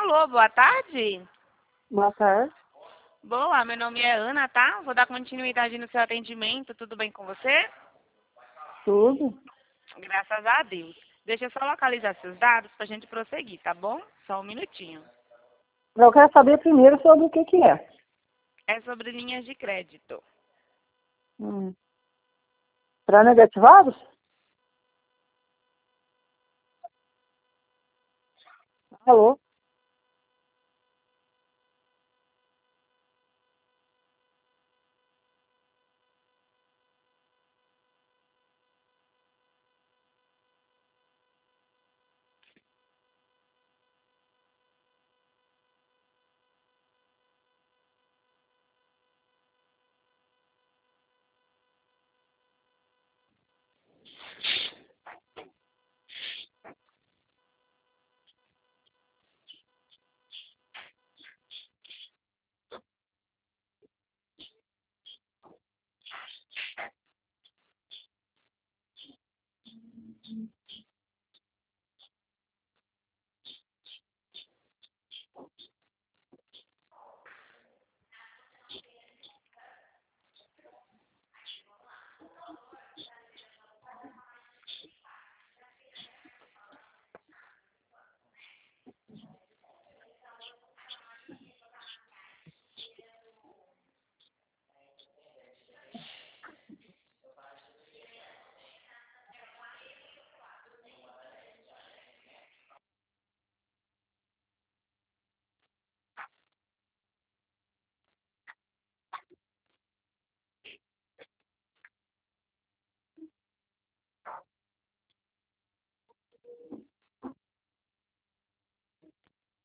Alô, boa tarde. Boa tarde. Boa, meu nome é Ana, tá? Vou dar continuidade no seu atendimento. Tudo bem com você? Tudo? Graças a Deus. Deixa eu só localizar seus dados pra gente prosseguir, tá bom? Só um minutinho. Eu quero saber primeiro sobre o que é. É sobre linhas de crédito. Para negativados? Alô?